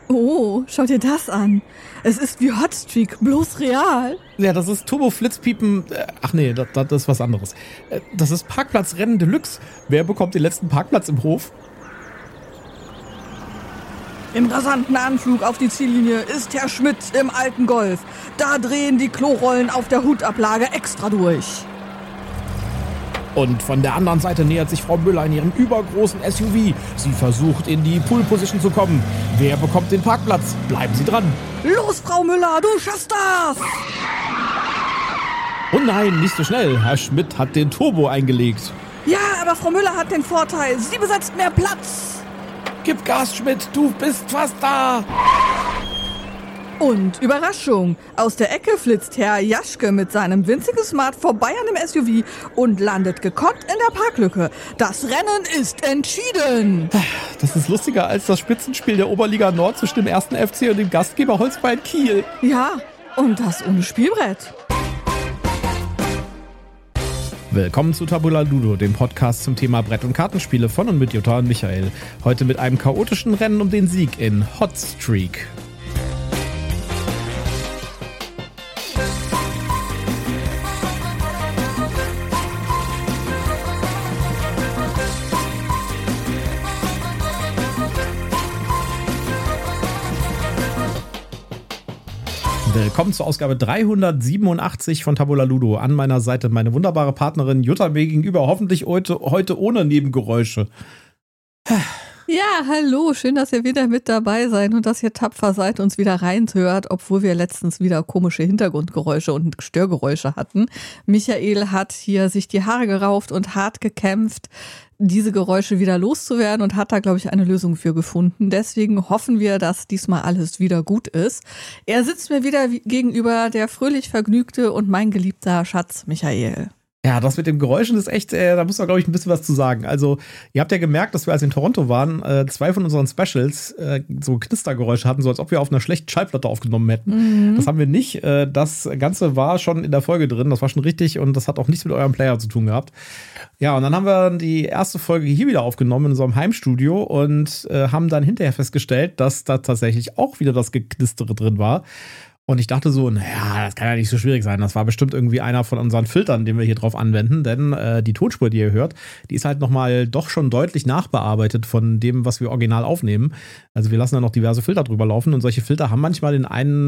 Oh, schau dir das an. Es ist wie Hotstreak, bloß real. Ja, das ist Turbo Flitzpiepen. Ach nee, das ist was anderes. Das ist Parkplatzrennen Deluxe. Wer bekommt den letzten Parkplatz im Hof? Im rasanten Anflug auf die Ziellinie ist Herr Schmidt im alten Golf. Da drehen die Klorollen auf der Hutablage extra durch. Und von der anderen Seite nähert sich Frau Müller in ihrem übergroßen SUV. Sie versucht, in die Pool-Position zu kommen. Wer bekommt den Parkplatz? Bleiben Sie dran. Los, Frau Müller, du schaffst das! Oh nein, nicht so schnell. Herr Schmidt hat den Turbo eingelegt. Ja, aber Frau Müller hat den Vorteil. Sie besetzt mehr Platz. Gib Gas, Schmidt, du bist fast da. Und Überraschung, aus der Ecke flitzt Herr Jaschke mit seinem winzigen Smart vorbei an dem SUV und landet gekonnt in der Parklücke. Das Rennen ist entschieden. Das ist lustiger als das Spitzenspiel der Oberliga Nord zwischen dem 1. FC und dem Gastgeber Holzbein Kiel. Ja, und das ohne Spielbrett. Willkommen zu Tabula Ludo, dem Podcast zum Thema Brett- und Kartenspiele von und mit Jutta und Michael. Heute mit einem chaotischen Rennen um den Sieg in Hotstreak. Willkommen zur Ausgabe 387 von Tabula Ludo. An meiner Seite meine wunderbare Partnerin Jutta mir gegenüber, hoffentlich heute ohne Nebengeräusche. Ja, hallo, schön, dass ihr wieder mit dabei seid und dass ihr tapfer seid, uns wieder reinhört, obwohl wir letztens wieder komische Hintergrundgeräusche und Störgeräusche hatten. Michael hat hier sich die Haare gerauft und hart gekämpft, diese Geräusche wieder loszuwerden und hat da, glaube ich, eine Lösung für gefunden. Deswegen hoffen wir, dass diesmal alles wieder gut ist. Er sitzt mir wieder gegenüber, der fröhlich vergnügte und mein geliebter Schatz Michael. Ja, das mit den Geräuschen ist echt, da muss man, glaube ich, ein bisschen was zu sagen. Also, ihr habt ja gemerkt, dass wir, als wir in Toronto waren, 2 von unseren Specials so Knistergeräusche hatten, so als ob wir auf einer schlechten Schallplatte aufgenommen hätten. Mhm. Das haben wir nicht. Das Ganze war schon in der Folge drin, das war schon richtig und das hat auch nichts mit eurem Player zu tun gehabt. Ja, und dann haben wir die erste Folge hier wieder aufgenommen in unserem Heimstudio und haben dann hinterher festgestellt, dass da tatsächlich auch wieder das Geknistere drin war. Und ich dachte so, naja, das kann ja nicht so schwierig sein. Das war bestimmt irgendwie einer von unseren Filtern, den wir hier drauf anwenden. Denn die Tonspur, die ihr hört, die ist halt nochmal doch schon deutlich nachbearbeitet von dem, was wir original aufnehmen. Also wir lassen da noch diverse Filter drüber laufen. Und solche Filter haben manchmal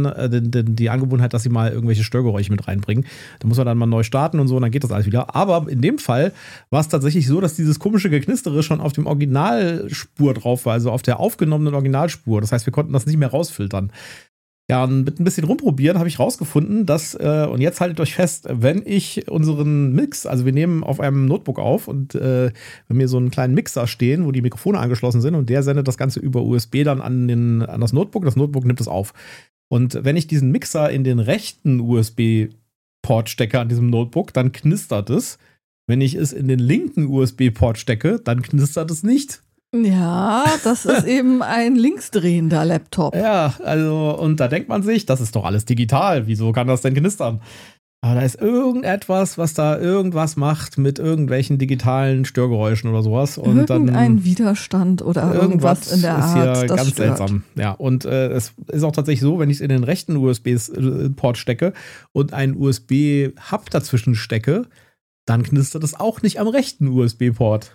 die Angewohnheit, dass sie mal irgendwelche Störgeräusche mit reinbringen. Da muss man dann mal neu starten und so und dann geht das alles wieder. Aber in dem Fall war es tatsächlich so, dass dieses komische Geknistere schon auf dem Originalspur drauf war. Also auf der aufgenommenen Originalspur. Das heißt, wir konnten das nicht mehr rausfiltern. Ja, und mit ein bisschen rumprobieren habe ich rausgefunden, dass, und jetzt haltet euch fest, wenn ich unseren Mix, also wir nehmen auf einem Notebook auf und wenn wir so einen kleinen Mixer stehen, wo die Mikrofone angeschlossen sind und der sendet das Ganze über USB dann an das Notebook nimmt es auf. Und wenn ich diesen Mixer in den rechten USB-Port stecke an diesem Notebook, dann knistert es. Wenn ich es in den linken USB-Port stecke, dann knistert es nicht. Ja, das ist eben ein linksdrehender Laptop. Ja, also, und da denkt man sich, das ist doch alles digital. Wieso kann das denn knistern? Aber da ist irgendetwas, was da irgendwas macht mit irgendwelchen digitalen Störgeräuschen oder sowas. Und irgendein Widerstand oder irgendwas in der Art. Ist hier das ganz stört. seltsam. Ja, und es ist auch tatsächlich so, wenn ich es in den rechten USB-Port stecke und einen USB-Hub dazwischen stecke, dann knistert es auch nicht am rechten USB-Port.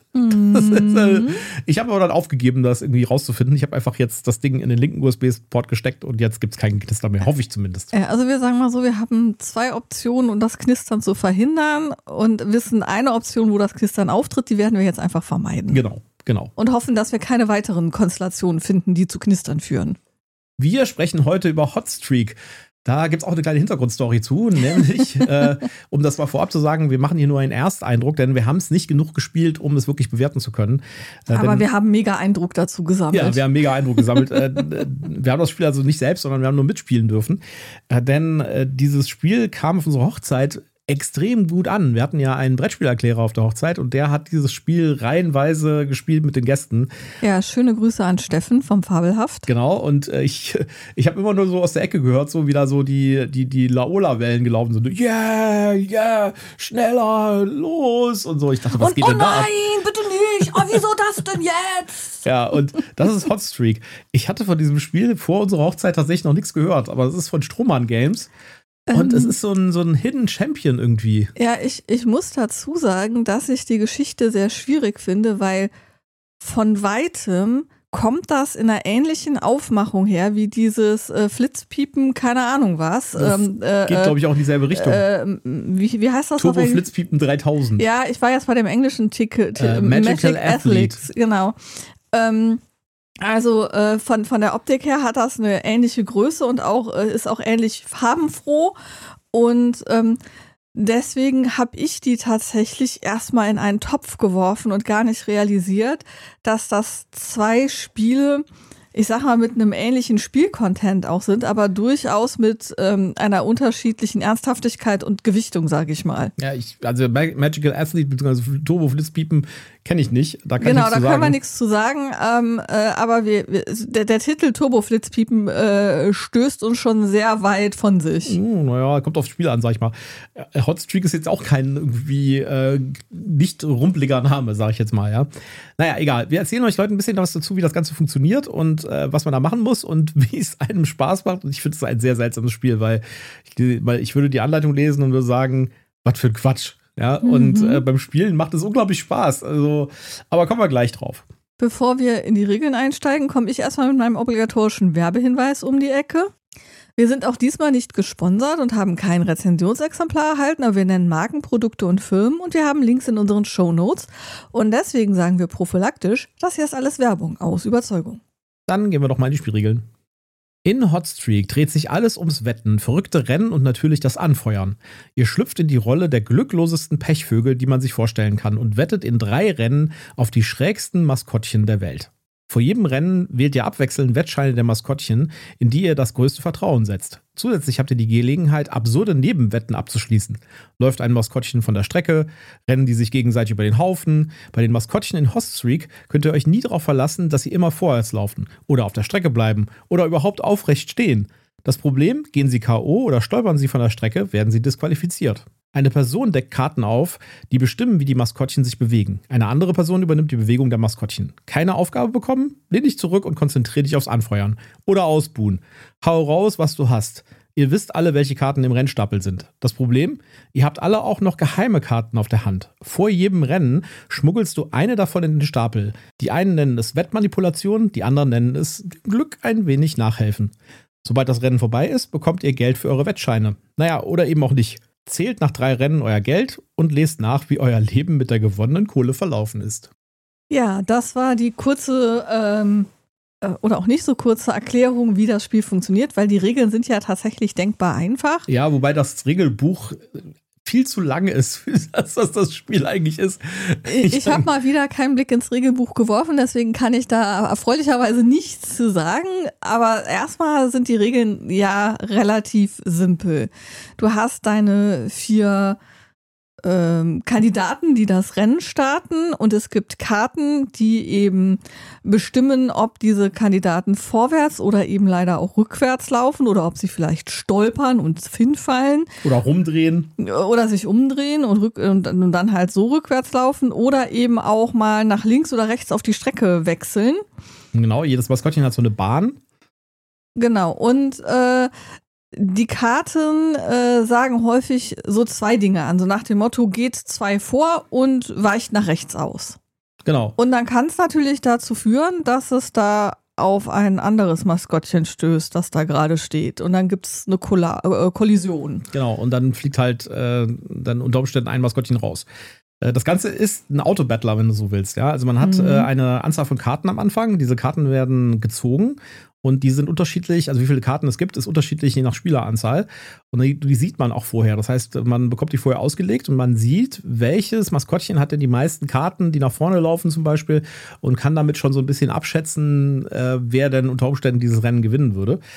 Ich habe aber dann aufgegeben, das irgendwie rauszufinden. Ich habe einfach jetzt das Ding in den linken USB-Port gesteckt und jetzt gibt es keinen Knister mehr. Hoffe ich zumindest. Also wir sagen mal so, wir haben 2 Optionen, um das Knistern zu verhindern und wissen eine Option, wo das Knistern auftritt, die werden wir jetzt einfach vermeiden. Genau. Und hoffen, dass wir keine weiteren Konstellationen finden, die zu Knistern führen. Wir sprechen heute über Hotstreak. Da gibt es auch eine kleine Hintergrundstory zu, nämlich, um das mal vorab zu sagen, wir machen hier nur einen Ersteindruck, denn wir haben es nicht genug gespielt, um es wirklich bewerten zu können. Aber wir haben mega Eindruck dazu gesammelt. Ja, wir haben mega Eindruck gesammelt. Wir haben das Spiel also nicht selbst, sondern wir haben nur mitspielen dürfen. Denn dieses Spiel kam auf unsere Hochzeit extrem gut an. Wir hatten ja einen Brettspielerklärer auf der Hochzeit und der hat dieses Spiel reihenweise gespielt mit den Gästen. Ja, schöne Grüße an Steffen vom Fabelhaft. Genau, und ich habe immer nur so aus der Ecke gehört, so wieder so die Laola-Wellen gelaufen sind. Yeah, schneller, los und so. Ich dachte, was geht denn da ab? Oh nein, bitte nicht. Oh, wieso das denn jetzt? Ja, und das ist Hotstreak. Ich hatte von diesem Spiel vor unserer Hochzeit tatsächlich noch nichts gehört, aber es ist von Strohmann Games. Und es ist so ein Hidden Champion irgendwie. Ja, ich muss dazu sagen, dass ich die Geschichte sehr schwierig finde, weil von weitem kommt das in einer ähnlichen Aufmachung her, wie dieses Flitzpiepen, keine Ahnung was. Das geht, glaube ich, auch in dieselbe Richtung. Wie heißt das? Turbo Flitzpiepen 3000. Ja, ich war jetzt bei dem englischen Ticket. Magical Athletes. Genau. Also von der Optik her hat das eine ähnliche Größe und auch ist auch ähnlich farbenfroh und deswegen habe ich die tatsächlich erstmal in einen Topf geworfen und gar nicht realisiert, dass das 2 Spiele, ich sag mal, mit einem ähnlichen Spielcontent auch sind, aber durchaus mit einer unterschiedlichen Ernsthaftigkeit und Gewichtung, sage ich mal. Ja, also Magical Athlete bzw. Turbo Flitzpiepen kenne ich nicht. Da kann genau, da können wir nichts zu sagen. Aber der Titel Turbo Flitzpiepen stößt uns schon sehr weit von sich. Naja, kommt aufs Spiel an, sag ich mal. Hotstreak ist jetzt auch kein irgendwie nicht rumpeliger Name, sag ich jetzt mal, ja. Naja, egal. Wir erzählen euch Leuten ein bisschen was dazu, wie das Ganze funktioniert und was man da machen muss und wie es einem Spaß macht. Und ich finde es ein sehr seltsames Spiel, weil ich würde die Anleitung lesen und würde sagen, was für ein Quatsch. Ja, und beim Spielen macht es unglaublich Spaß. Also, aber kommen wir gleich drauf. Bevor wir in die Regeln einsteigen, komme ich erstmal mit meinem obligatorischen Werbehinweis um die Ecke. Wir sind auch diesmal nicht gesponsert und haben kein Rezensionsexemplar erhalten, aber wir nennen Marken, Produkte und Firmen und wir haben Links in unseren Shownotes. Und deswegen sagen wir prophylaktisch, das hier ist alles Werbung aus Überzeugung. Dann gehen wir doch mal in die Spielregeln. In Hotstreak dreht sich alles ums Wetten, verrückte Rennen und natürlich das Anfeuern. Ihr schlüpft in die Rolle der glücklosesten Pechvögel, die man sich vorstellen kann und wettet in 3 Rennen auf die schrägsten Maskottchen der Welt. Vor jedem Rennen wählt ihr abwechselnd Wettscheine der Maskottchen, in die ihr das größte Vertrauen setzt. Zusätzlich habt ihr die Gelegenheit, absurde Nebenwetten abzuschließen. Läuft ein Maskottchen von der Strecke, rennen die sich gegenseitig über den Haufen. Bei den Maskottchen in Hotstreak könnt ihr euch nie darauf verlassen, dass sie immer vorwärts laufen oder auf der Strecke bleiben oder überhaupt aufrecht stehen. Das Problem, gehen sie K.O. oder stolpern sie von der Strecke, werden sie disqualifiziert. Eine Person deckt Karten auf, die bestimmen, wie die Maskottchen sich bewegen. Eine andere Person übernimmt die Bewegung der Maskottchen. Keine Aufgabe bekommen? Lehn dich zurück und konzentriere dich aufs Anfeuern. Oder ausbuhen. Hau raus, was du hast. Ihr wisst alle, welche Karten im Rennstapel sind. Das Problem? Ihr habt alle auch noch geheime Karten auf der Hand. Vor jedem Rennen schmuggelst du eine davon in den Stapel. Die einen nennen es Wettmanipulation, die anderen nennen es Glück ein wenig nachhelfen. Sobald das Rennen vorbei ist, bekommt ihr Geld für eure Wettscheine. Naja, oder eben auch nicht. Zählt nach 3 Rennen euer Geld und lest nach, wie euer Leben mit der gewonnenen Kohle verlaufen ist. Ja, das war die kurze oder auch nicht so kurze Erklärung, wie das Spiel funktioniert, weil die Regeln sind ja tatsächlich denkbar einfach. Ja, wobei das Regelbuch viel zu lang ist, für das, was das Spiel eigentlich ist. Ich habe mal wieder keinen Blick ins Regelbuch geworfen, deswegen kann ich da erfreulicherweise nichts zu sagen. Aber erstmal sind die Regeln ja relativ simpel. Du hast deine 4 Kandidaten, die das Rennen starten und es gibt Karten, die eben bestimmen, ob diese Kandidaten vorwärts oder eben leider auch rückwärts laufen oder ob sie vielleicht stolpern und hinfallen. Oder rumdrehen. Oder sich umdrehen und dann halt so rückwärts laufen oder eben auch mal nach links oder rechts auf die Strecke wechseln. Genau, jedes Maskottchen hat so eine Bahn. Genau, und die Karten sagen häufig so 2 Dinge an. So nach dem Motto, geht 2 vor und weicht nach rechts aus. Genau. Und dann kann es natürlich dazu führen, dass es da auf ein anderes Maskottchen stößt, das da gerade steht. Und dann gibt es eine Kollision. Genau, und dann fliegt halt dann unter Umständen ein Maskottchen raus. Das Ganze ist ein Autobattler, wenn du so willst. Ja? Also man hat eine Anzahl von Karten am Anfang. Diese Karten werden gezogen. Und die sind unterschiedlich, also wie viele Karten es gibt, ist unterschiedlich je nach Spieleranzahl. Und die sieht man auch vorher. Das heißt, man bekommt die vorher ausgelegt und man sieht, welches Maskottchen hat denn die meisten Karten, die nach vorne laufen zum Beispiel, und kann damit schon so ein bisschen abschätzen, wer denn unter Umständen dieses Rennen gewinnen würde.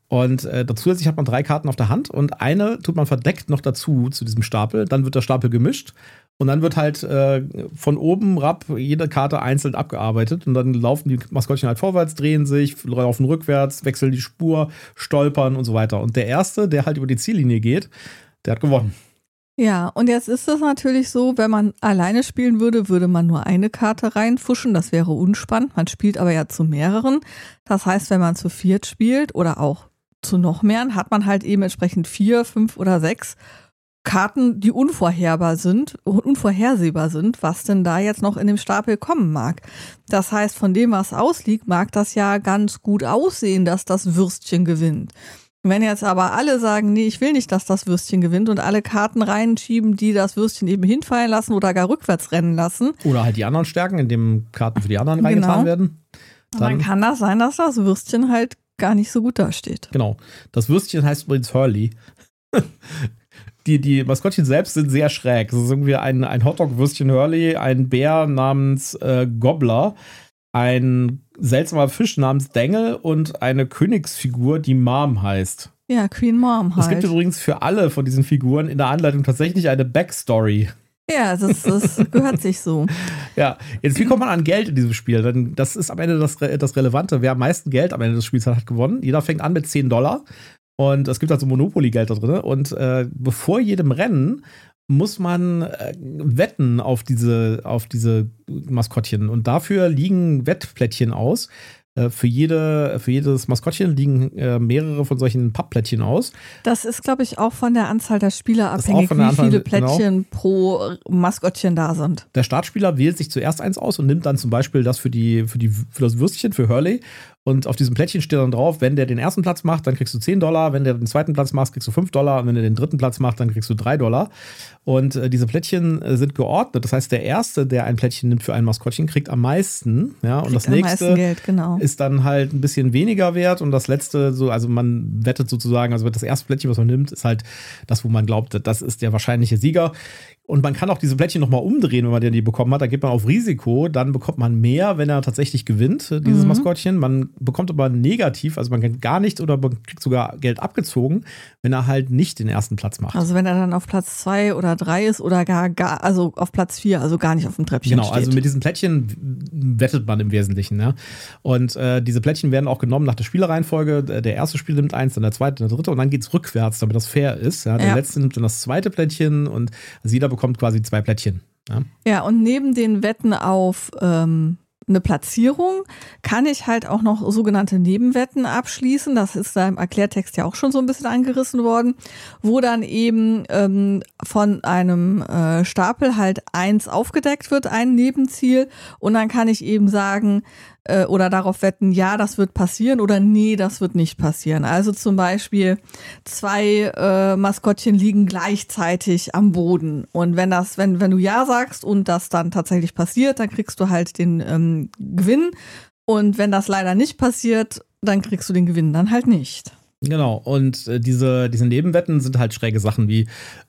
Und zusätzlich hat man 3 Karten auf der Hand und eine tut man verdeckt noch dazu, zu diesem Stapel. Dann wird der Stapel gemischt und dann wird halt von oben herab jede Karte einzeln abgearbeitet. Und dann laufen die Maskottchen halt vorwärts, drehen sich, laufen rückwärts, wechseln die Spur, stolpern und so weiter. Und der Erste, der halt über die Ziellinie geht, der hat gewonnen. Ja, und jetzt ist es natürlich so, wenn man alleine spielen würde, würde man nur eine Karte reinfuschen. Das wäre unspannend. Man spielt aber ja zu mehreren. Das heißt, wenn man zu 4 spielt oder auch zu noch mehr, hat man halt eben entsprechend 4, 5 oder 6 Karten, die unvorhersehbar sind, was denn da jetzt noch in dem Stapel kommen mag. Das heißt, von dem, was ausliegt, mag das ja ganz gut aussehen, dass das Würstchen gewinnt. Wenn jetzt aber alle sagen, nee, ich will nicht, dass das Würstchen gewinnt und alle Karten reinschieben, die das Würstchen eben hinfallen lassen oder gar rückwärts rennen lassen. Oder halt die anderen stärken, indem Karten für die anderen reingetan werden. Dann kann das sein, dass das Würstchen halt gar nicht so gut dasteht. Genau. Das Würstchen heißt übrigens Hurley. Die Maskottchen selbst sind sehr schräg. Es ist irgendwie ein Hotdog-Würstchen Hurley, ein Bär namens Gobbler, ein seltsamer Fisch namens Dengel und eine Königsfigur, die Mom heißt. Ja, Queen Mom halt. Es gibt übrigens für alle von diesen Figuren in der Anleitung tatsächlich eine Backstory. Ja, das gehört sich so. Ja, jetzt wie kommt man an Geld in diesem Spiel? Denn das ist am Ende das Relevante. Wer am meisten Geld am Ende des Spiels hat gewonnen. Jeder fängt an mit $10 und es gibt also Monopoly-Geld da drin. Und bevor jedem Rennen muss man wetten auf diese Maskottchen. Und dafür liegen Wettplättchen aus. Für jedes Maskottchen liegen mehrere von solchen Pappplättchen aus. Das ist, glaube ich, auch von der Anzahl der Spieler abhängig, wie viele Plättchen pro Maskottchen da sind. Der Startspieler wählt sich zuerst eins aus und nimmt dann zum Beispiel das für das Würstchen, für Hurley. Und auf diesem Plättchen steht dann drauf, wenn der den ersten Platz macht, dann kriegst du $10. Wenn der den zweiten Platz macht, kriegst du $5. Und wenn der den dritten Platz macht, dann kriegst du $3. Und diese Plättchen sind geordnet. Das heißt, der Erste, der ein Plättchen nimmt für ein Maskottchen, kriegt am meisten. Ja? Und das nächste Geld, genau. ist dann halt ein bisschen weniger wert. Und das letzte, also man wettet sozusagen, also das erste Plättchen, was man nimmt, ist halt das, wo man glaubt, das ist der wahrscheinliche Sieger. Und man kann auch diese Plättchen nochmal umdrehen, wenn man die bekommen hat. Da geht man auf Risiko. Dann bekommt man mehr, wenn er tatsächlich gewinnt, dieses Maskottchen. Man bekommt aber negativ, also man kriegt gar nichts oder man kriegt sogar Geld abgezogen, wenn er halt nicht den ersten Platz macht. Also wenn er dann auf Platz 2 oder 3 ist oder gar also auf Platz 4, also gar nicht auf dem Treppchen steht. Genau, also mit diesen Plättchen wettet man im Wesentlichen. Ja? Und diese Plättchen werden auch genommen nach der Spielereihenfolge. Der erste Spieler nimmt eins, dann der zweite, dann der dritte und dann geht es rückwärts, damit das fair ist. Ja? Der letzte nimmt dann das zweite Plättchen und also jeder bekommt quasi 2 Plättchen. Ja, und neben den Wetten auf eine Platzierung kann ich halt auch noch sogenannte Nebenwetten abschließen. Das ist da im Erklärtext ja auch schon so ein bisschen angerissen worden, wo dann eben von einem Stapel halt 1 aufgedeckt wird, ein Nebenziel. Und dann kann ich eben sagen oder darauf wetten, ja, das wird passieren oder nee, das wird nicht passieren. Also zum Beispiel 2 Maskottchen liegen gleichzeitig am Boden. Und wenn du ja sagst und das dann tatsächlich passiert, dann kriegst du halt den Gewinn. Und wenn das leider nicht passiert, dann kriegst du den Gewinn dann halt nicht. Genau, und diese Nebenwetten sind halt schräge Sachen wie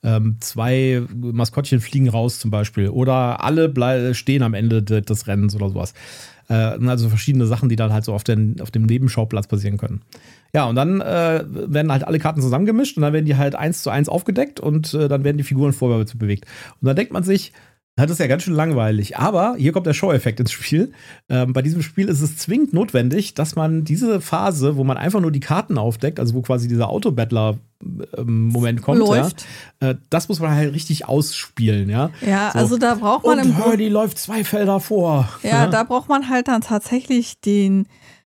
2 Maskottchen fliegen raus zum Beispiel oder alle stehen am Ende des Rennens oder sowas. Also verschiedene Sachen, die dann halt so auf dem Nebenschauplatz passieren können. Ja, und dann werden halt alle Karten zusammengemischt und dann werden die halt 1:1 aufgedeckt und dann werden die Figuren vorwärts bewegt. Und dann denkt man sich, das ist ja ganz schön langweilig. Aber hier kommt der Show-Effekt ins Spiel. Bei diesem Spiel ist es zwingend notwendig, dass man diese Phase, wo man einfach nur die Karten aufdeckt, also wo quasi dieser Autobattler-Moment kommt, das muss man halt richtig ausspielen. Ja, so. Also da braucht man die läuft 2 Felder vor. Ja, da braucht man halt dann tatsächlich den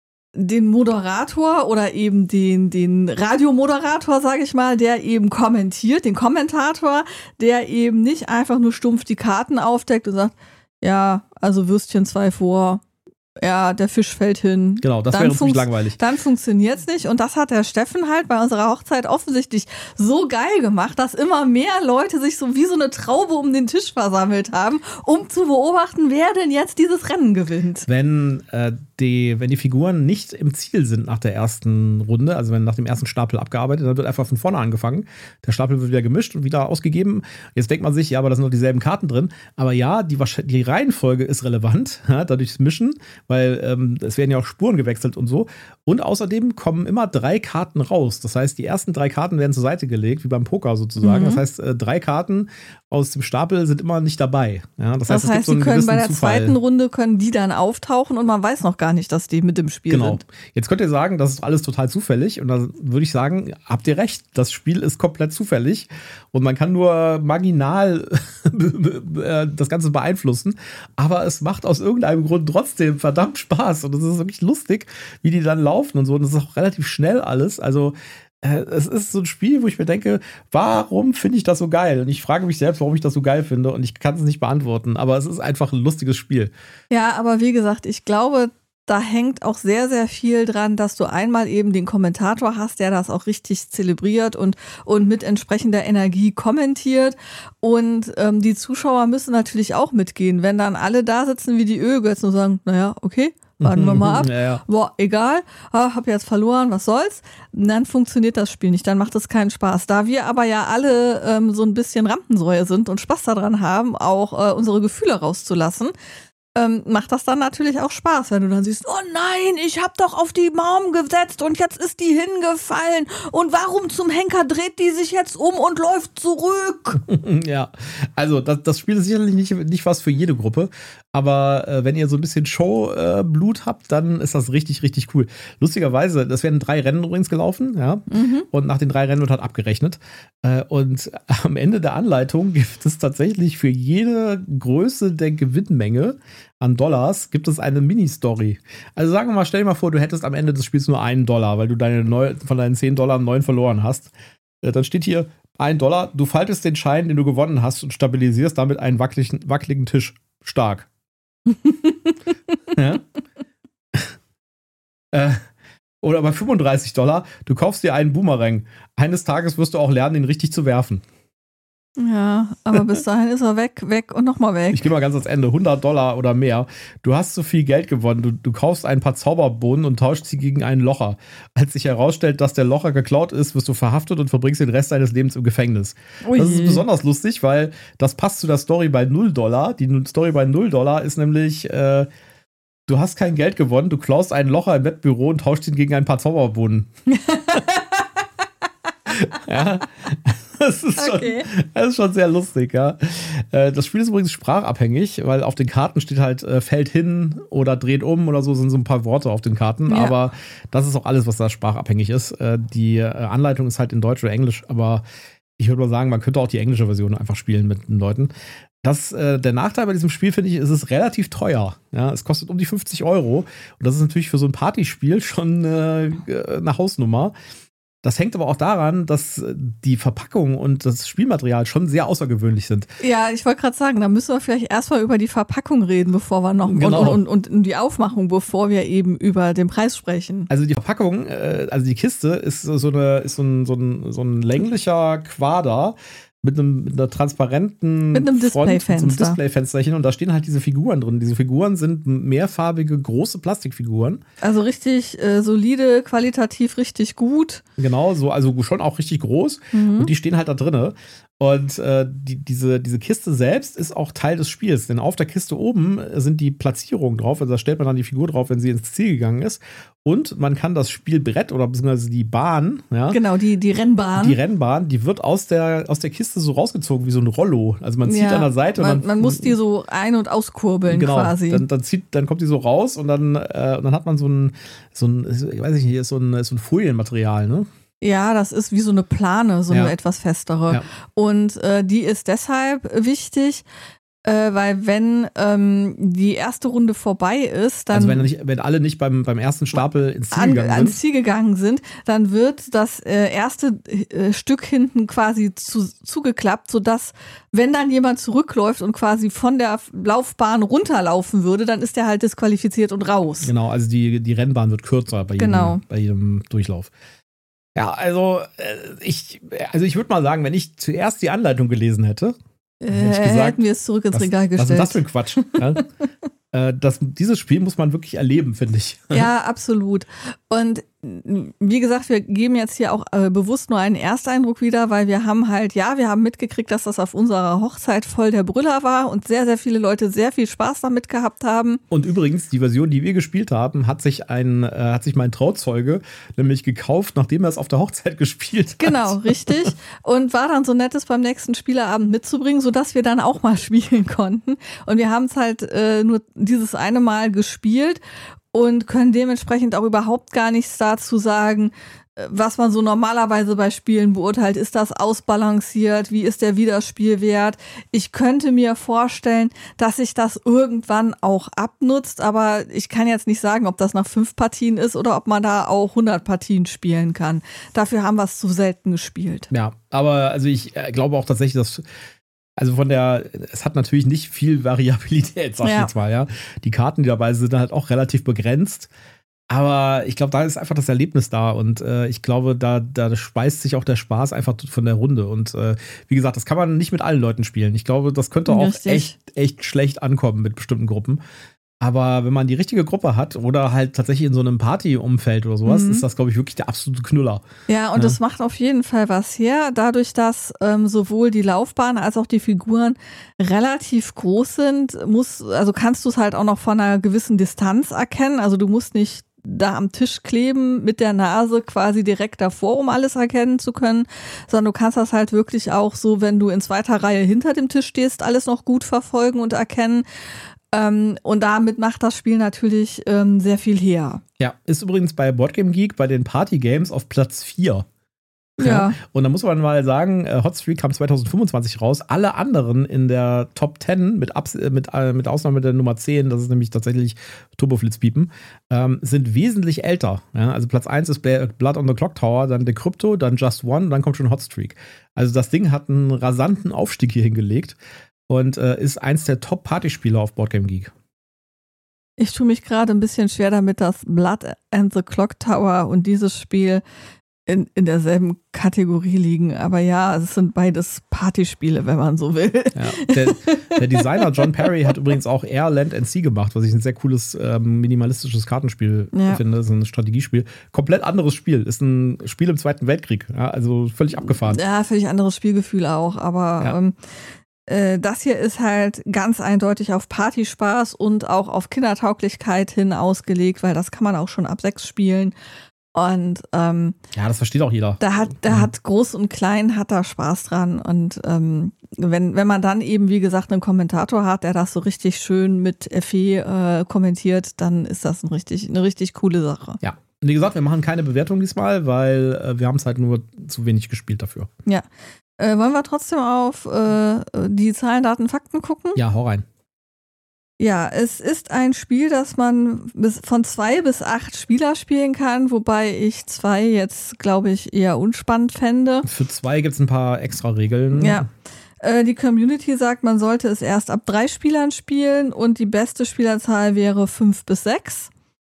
Moderator oder eben den Radiomoderator, sage ich mal, der eben kommentiert, den Kommentator, der eben nicht einfach nur stumpf die Karten aufdeckt und sagt, ja, also Würstchen 2 vor, ja, der Fisch fällt hin. Genau, das wäre ziemlich langweilig. Dann funktioniert's nicht und das hat der Steffen halt bei unserer Hochzeit offensichtlich so geil gemacht, dass immer mehr Leute sich so wie so eine Traube um den Tisch versammelt haben, um zu beobachten, wer denn jetzt dieses Rennen gewinnt. Wenn wenn die Figuren nicht im Ziel sind nach der ersten Runde, also wenn nach dem ersten Stapel abgearbeitet, dann wird einfach von vorne angefangen. Der Stapel wird wieder gemischt und wieder ausgegeben. Jetzt denkt man sich, ja, aber da sind noch dieselben Karten drin. Aber ja, die Reihenfolge ist relevant, ja, dadurch das Mischen, weil es werden ja auch Spuren gewechselt und so. Und außerdem kommen immer 3 Karten raus. Das heißt, die ersten 3 Karten werden zur Seite gelegt, wie beim Poker sozusagen. Das heißt, 3 Karten aus dem Stapel sind immer nicht dabei. Ja, das heißt, es gibt so einen die können gewissen bei der Zufall. zweiten Runde können die dann auftauchen und man weiß noch gar nicht, dass die mit im Spiel sind. Jetzt könnt ihr sagen, das ist alles total zufällig. Und da würde ich sagen, habt ihr recht. Das Spiel ist komplett zufällig. Und man kann nur marginal das Ganze beeinflussen. Aber es macht aus irgendeinem Grund trotzdem verdammt Spaß. Und es ist wirklich lustig, wie die dann laufen und so. Und es ist auch relativ schnell alles. Also es ist so ein Spiel, wo ich mir denke, warum finde ich das so geil? Und ich frage mich selbst, warum ich das so geil finde. Und ich kann es nicht beantworten. Aber es ist einfach ein lustiges Spiel. Ja, aber wie gesagt, ich glaube, da hängt auch sehr, sehr viel dran, dass du einmal eben den Kommentator hast, der das auch richtig zelebriert und mit entsprechender Energie kommentiert. Und die Zuschauer müssen natürlich auch mitgehen. Wenn dann alle da sitzen wie die Ölgötzen und sagen, naja, okay, warten wir mal ab. Ja. Boah, egal, hab jetzt verloren, was soll's. Dann funktioniert das Spiel nicht, dann macht es keinen Spaß. Da wir aber ja alle so ein bisschen Rampensäue sind und Spaß daran haben, auch unsere Gefühle rauszulassen, macht das dann natürlich auch Spaß, wenn du dann siehst, oh nein, ich hab doch auf die Mom gesetzt und jetzt ist die hingefallen und warum zum Henker dreht die sich jetzt um und läuft zurück? Ja, also das Spiel ist sicherlich nicht was für jede Gruppe, aber wenn ihr so ein bisschen Showblut habt, dann ist das richtig, richtig cool. Lustigerweise, das werden 3 Rennen übrigens gelaufen, ja, und nach den 3 Rennen wird halt abgerechnet und am Ende der Anleitung gibt es tatsächlich für jede Größe der Gewinnmenge an Dollars gibt es eine Mini-Story. Also sagen wir mal, stell dir mal vor, du hättest am Ende des Spiels nur $1, weil du von deinen $10 9 verloren hast. Dann steht hier $1, du faltest den Schein, den du gewonnen hast und stabilisierst damit einen wackeligen Tisch. Stark. Ja? Oder bei $35, du kaufst dir einen Boomerang. Eines Tages wirst du auch lernen, ihn richtig zu werfen. Ja, aber bis dahin ist er weg und nochmal weg. Ich gehe mal ganz ans Ende. $100 oder mehr. Du hast so viel Geld gewonnen. Du kaufst ein paar Zauberbohnen und tauschst sie gegen einen Locher. Als sich herausstellt, dass der Locher geklaut ist, wirst du verhaftet und verbringst den Rest deines Lebens im Gefängnis. Ui. Das ist besonders lustig, weil das passt zu der Story bei $0. Die Story bei $0 ist nämlich, du hast kein Geld gewonnen, du klaust einen Locher im Wettbüro und tauschst ihn gegen ein paar Zauberbohnen. Ja. Das ist schon sehr lustig, ja. Das Spiel ist übrigens sprachabhängig, weil auf den Karten steht halt fällt hin oder dreht um oder so, sind so ein paar Worte auf den Karten. Ja. Aber das ist auch alles, was da sprachabhängig ist. Die Anleitung ist halt in Deutsch oder Englisch, aber ich würde mal sagen, man könnte auch die englische Version einfach spielen mit den Leuten. Der Nachteil bei diesem Spiel, finde ich, ist es relativ teuer. Ja, es kostet um die 50 Euro. Und das ist natürlich für so ein Partyspiel schon eine Hausnummer. Das hängt aber auch daran, dass die Verpackung und das Spielmaterial schon sehr außergewöhnlich sind. Ja, ich wollte gerade sagen, da müssen wir vielleicht erstmal über die Verpackung reden, bevor wir noch und die Aufmachung, bevor wir eben über den Preis sprechen. Also die Verpackung, also die Kiste ist so ein länglicher Quader mit einer transparenten mit einem Displayfenster. So einem Displayfensterchen und da stehen halt diese Figuren drin. Diese Figuren sind mehrfarbige, große Plastikfiguren. Also richtig solide, qualitativ richtig gut. Genau, so, also schon auch richtig groß. Und die stehen halt da drinne. Und diese Kiste selbst ist auch Teil des Spiels, denn auf der Kiste oben sind die Platzierungen drauf, also da stellt man dann die Figur drauf, wenn sie ins Ziel gegangen ist. Und man kann das Spielbrett oder beziehungsweise die Bahn, ja. Genau, die Rennbahn. Die Rennbahn, die wird aus der Kiste so rausgezogen wie so ein Rollo. Also man zieht an der Seite. Man muss die so ein- und auskurbeln quasi. Dann kommt die so raus und dann hat man so ein ich weiß nicht, so ein Folienmaterial, ne? Ja, das ist wie so eine Plane, so eine etwas festere. Ja. Und die ist deshalb wichtig, weil wenn die erste Runde vorbei ist, dann. Also wenn alle nicht beim ersten Stapel ans Ziel gegangen sind, dann wird das erste Stück hinten quasi zugeklappt, sodass, wenn dann jemand zurückläuft und quasi von der Laufbahn runterlaufen würde, dann ist der halt disqualifiziert und raus. Genau, also die Rennbahn wird kürzer bei jedem Durchlauf. Ja, also ich würde mal sagen, wenn ich zuerst die Anleitung gelesen hätte, hätte ich gesagt, hätten wir es zurück ins Regal gestellt. Was ist das für ein Quatsch? Ja? Dieses Spiel muss man wirklich erleben, finde ich. Ja, absolut. Und wie gesagt, wir geben jetzt hier auch bewusst nur einen Ersteindruck wieder, weil wir haben mitgekriegt, dass das auf unserer Hochzeit voll der Brüller war und sehr, sehr viele Leute sehr viel Spaß damit gehabt haben. Und übrigens, die Version, die wir gespielt haben, hat sich mein Trauzeuge nämlich gekauft, nachdem er es auf der Hochzeit gespielt hat. Genau, richtig. Und war dann so nett, es beim nächsten Spieleabend mitzubringen, sodass wir dann auch mal spielen konnten. Und wir haben es halt nur dieses eine Mal gespielt und können dementsprechend auch überhaupt gar nichts dazu sagen, was man so normalerweise bei Spielen beurteilt. Ist das ausbalanciert? Wie ist der Wiederspielwert? Ich könnte mir vorstellen, dass sich das irgendwann auch abnutzt, aber ich kann jetzt nicht sagen, ob das nach 5 Partien ist oder ob man da auch 100 Partien spielen kann. Dafür haben wir es zu selten gespielt. Ja, aber also ich glaube auch tatsächlich, dass es hat natürlich nicht viel Variabilität, sag ich jetzt mal, ja. Die Karten, die dabei sind halt auch relativ begrenzt. Aber ich glaube, da ist einfach das Erlebnis da und ich glaube, da speist sich auch der Spaß einfach von der Runde. Und wie gesagt, das kann man nicht mit allen Leuten spielen. Ich glaube, das könnte auch echt schlecht ankommen mit bestimmten Gruppen. Aber wenn man die richtige Gruppe hat oder halt tatsächlich in so einem Party-Umfeld oder sowas, ist das, glaube ich, wirklich der absolute Knüller. Ja, und es macht auf jeden Fall was her, dadurch, dass sowohl die Laufbahn als auch die Figuren relativ groß sind, kannst du es halt auch noch von einer gewissen Distanz erkennen. Also du musst nicht da am Tisch kleben mit der Nase quasi direkt davor, um alles erkennen zu können, sondern du kannst das halt wirklich auch so, wenn du in zweiter Reihe hinter dem Tisch stehst, alles noch gut verfolgen und erkennen. Und damit macht das Spiel natürlich sehr viel her. Ja, ist übrigens bei Boardgame Geek bei den Party-Games auf Platz 4. Ja. Und da muss man mal sagen, Hotstreak kam 2025 raus. Alle anderen in der Top 10, mit Ausnahme der Nummer 10, das ist nämlich tatsächlich Turboflitzpiepen, sind wesentlich älter. Ja? Also Platz 1 ist Blood on the Clock Tower, dann Decrypto, dann Just One, dann kommt schon Hotstreak. Also das Ding hat einen rasanten Aufstieg hier hingelegt. Und ist eins der Top-Partyspiele auf Boardgame Geek. Ich tue mich gerade ein bisschen schwer damit, dass Blood and the Clock Tower und dieses Spiel in derselben Kategorie liegen. Aber ja, es sind beides Partyspiele, wenn man so will. Ja, der Designer John Perry hat übrigens auch Air, Land and Sea gemacht, was ich ein sehr cooles, minimalistisches Kartenspiel finde. Das ist ein Strategiespiel. Komplett anderes Spiel. Ist ein Spiel im Zweiten Weltkrieg. Ja, also völlig abgefahren. Ja, völlig anderes Spielgefühl auch. Aber das hier ist halt ganz eindeutig auf Partyspaß und auch auf Kindertauglichkeit hin ausgelegt, weil das kann man auch schon ab 6 spielen. Und ja, das versteht auch jeder. Da hat Groß und Klein hat da Spaß dran. Und wenn man dann eben, wie gesagt, einen Kommentator hat, der das so richtig schön mit FE kommentiert, dann ist das eine richtig coole Sache. Ja. Und wie gesagt, wir machen keine Bewertung diesmal, weil wir haben es halt nur zu wenig gespielt dafür. Ja. Wollen wir trotzdem auf die Zahlen, Daten, Fakten gucken? Ja, hau rein. Ja, es ist ein Spiel, das man von 2 bis 8 Spieler spielen kann, wobei ich 2 jetzt, glaube ich, eher unspannend fände. Für 2 gibt es ein paar extra Regeln. Ja. Die Community sagt, man sollte es erst ab 3 Spielern spielen und die beste Spielerzahl wäre 5 bis 6.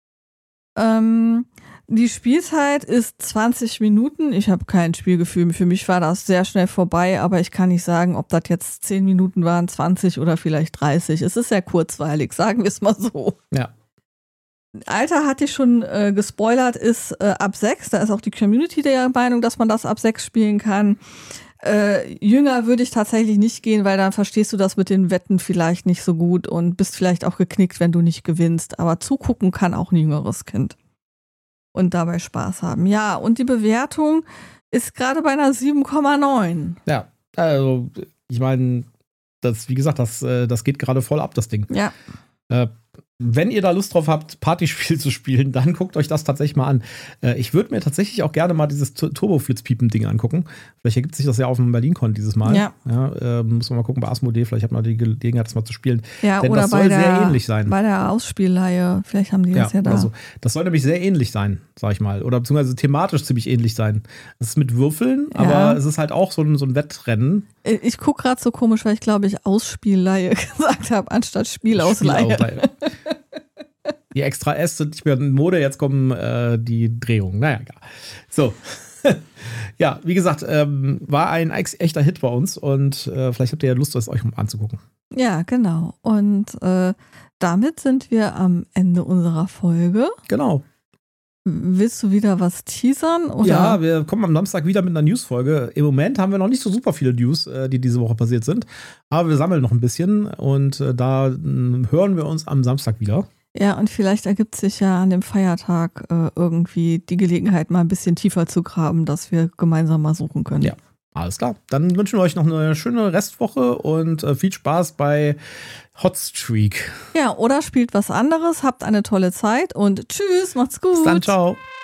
Die Spielzeit ist 20 Minuten. Ich habe kein Spielgefühl. Für mich war das sehr schnell vorbei, aber ich kann nicht sagen, ob das jetzt 10 Minuten waren, 20 oder vielleicht 30. Es ist sehr kurzweilig, sagen wir es mal so. Ja. Alter hatte ich schon gespoilert, ist ab 6. Da ist auch die Community der Meinung, dass man das ab 6 spielen kann. Jünger würde ich tatsächlich nicht gehen, weil dann verstehst du das mit den Wetten vielleicht nicht so gut und bist vielleicht auch geknickt, wenn du nicht gewinnst. Aber zugucken kann auch ein jüngeres Kind. Und dabei Spaß haben. Ja, und die Bewertung ist gerade bei einer 7,9. Ja, also ich meine, wie gesagt, das geht gerade voll ab, das Ding. Ja. Wenn ihr da Lust drauf habt, Partyspiel zu spielen, dann guckt euch das tatsächlich mal an. Ich würde mir tatsächlich auch gerne mal dieses Turbo-Flitzpiepen-Ding angucken. Vielleicht ergibt sich das ja auf dem BerlinCon dieses Mal. Ja. Muss man mal gucken bei Asmodee. Vielleicht hat man die Gelegenheit, das mal zu spielen. Ja, denn oder das soll sehr ähnlich sein. Bei der Ausspielleihe. Vielleicht haben die das ja da. Also, das soll nämlich sehr ähnlich sein, sag ich mal. Oder beziehungsweise thematisch ziemlich ähnlich sein. Es ist mit Würfeln, aber es ist halt auch so ein Wettrennen. Ich gucke gerade so komisch, weil ich glaube, ich Ausspielleihe gesagt habe, anstatt Spielausleihe. Die extra S sind nicht mehr in Mode, jetzt kommen die Drehungen. Naja, ja. So. Ja, wie gesagt, war ein echter Hit bei uns und vielleicht habt ihr ja Lust, das euch anzugucken. Ja, genau. Und damit sind wir am Ende unserer Folge. Genau. Willst du wieder was teasern? Oder? Ja, wir kommen am Samstag wieder mit einer News-Folge. Im Moment haben wir noch nicht so super viele News, die diese Woche passiert sind. Aber wir sammeln noch ein bisschen und da hören wir uns am Samstag wieder. Ja, und vielleicht ergibt sich ja an dem Feiertag irgendwie die Gelegenheit, mal ein bisschen tiefer zu graben, dass wir gemeinsam mal suchen können. Ja, alles klar. Dann wünschen wir euch noch eine schöne Restwoche und viel Spaß bei Hotstreak. Ja, oder spielt was anderes, habt eine tolle Zeit und tschüss, macht's gut. Bis dann, ciao.